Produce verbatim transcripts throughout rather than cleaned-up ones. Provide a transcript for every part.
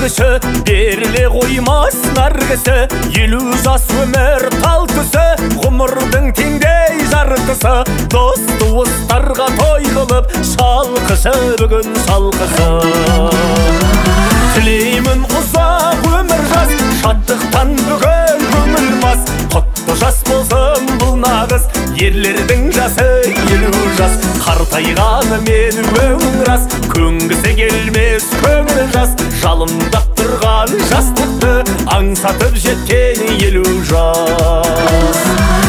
күші беріле қоймас нар кісі. Елу жас өмір тал түсі, ғұмырдың теңдей жарытысы. Дос туыстарға той қылып, шалқышы бүгін шалқысы. Тілеймін ұзақ өмір жас, шаттықтан бүгін көңіл мас. Құтты жас болсын бұл нағыз, ерлердің жасы елу жас. Қартайғаны мен өңің рас, көнгісі келмес көңіл жас. Жалындап тұрған жастықты аңсатып жеткен елу жас.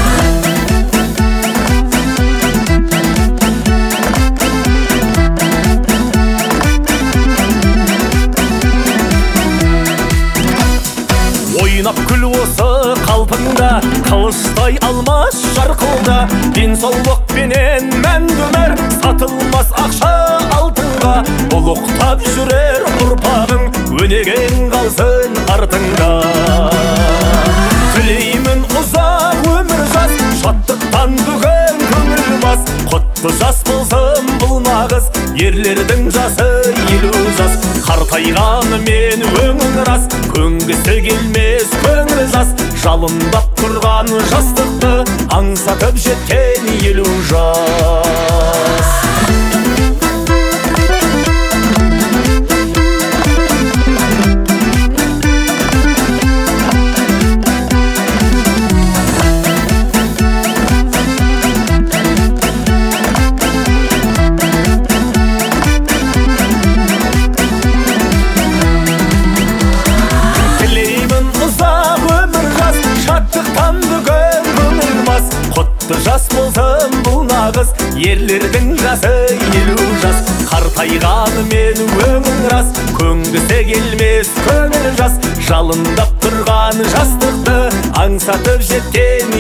Ойнап күл осы қалпыңда, қылыштай алмас жарқылда. Денсаулық пенен мәңгі өмір, сатылмас ақша алтынға. Ұлықтап жүрер ұрпағың, өнеген қалсын артыңда. Тілеймін ұзақ өмір жас, шаттықтан бүгін көңіл мас. Құтты жас болсын бұл нағыз, ерлердің жасы елу жас. Қартайғаны мен өңің рас, көнгісі келмес көңіл жас. Жалындап тұрған жастықты аңсатып жеткен елу жас. Құтты жас болсын бұл нағыз, ерлердің жасы елу жас. Қартайғаны мен өңің рас, көнгісі келмес көңіл жас. Жалындап тұрған жастықты аңсатып жеткен